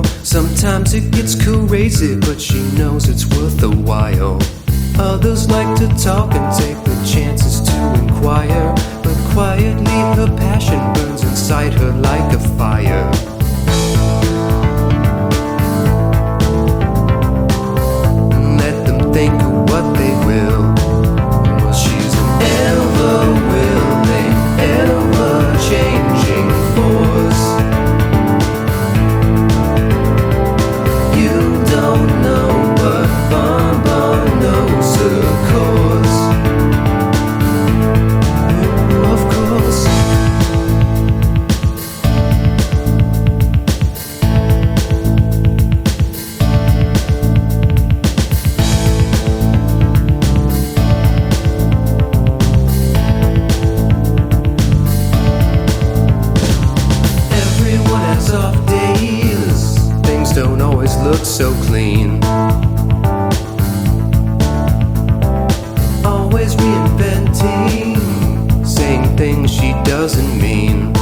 Sometimes it gets crazy, but she knows it's worth the while. Others like to talk and take the chances to inquire, but quietly her passion burns inside her like a fire. Let them think of what they will. Well, she's an ever-willing, ever-changing force. You don't know, but Bon Bon knows her course. Ooh, of course. Everyone has off days. Things don't always look so clean. Always reinventing, saying things she doesn't mean.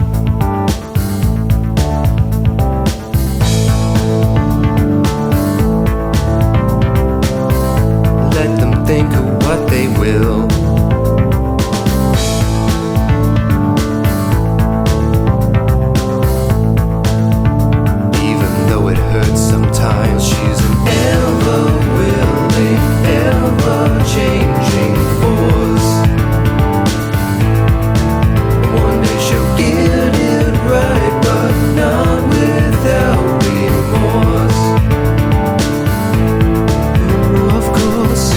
Let them think of what they will. Even though it hurts sometimes, she's an ever-willing, ever-changing force. One day she'll get it right, but not without remorse. Ooh, of course.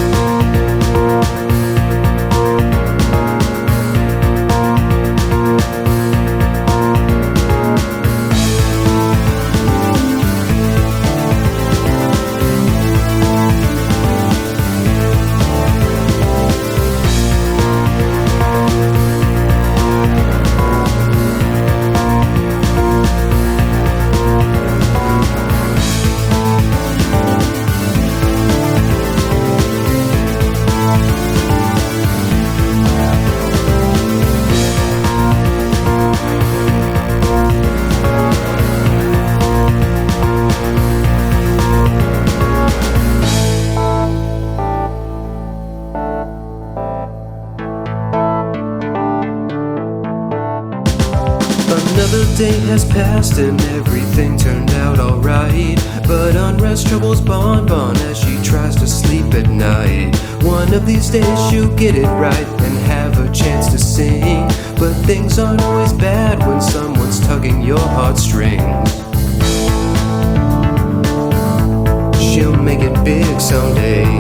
Another day has passed and everything turned out alright, but unrest troubles Bon Bon as she tries to sleep at night. One of these days she'll get it right and have a chance to sing, but things aren't always bad when someone's tugging your heartstrings. She'll make it big someday.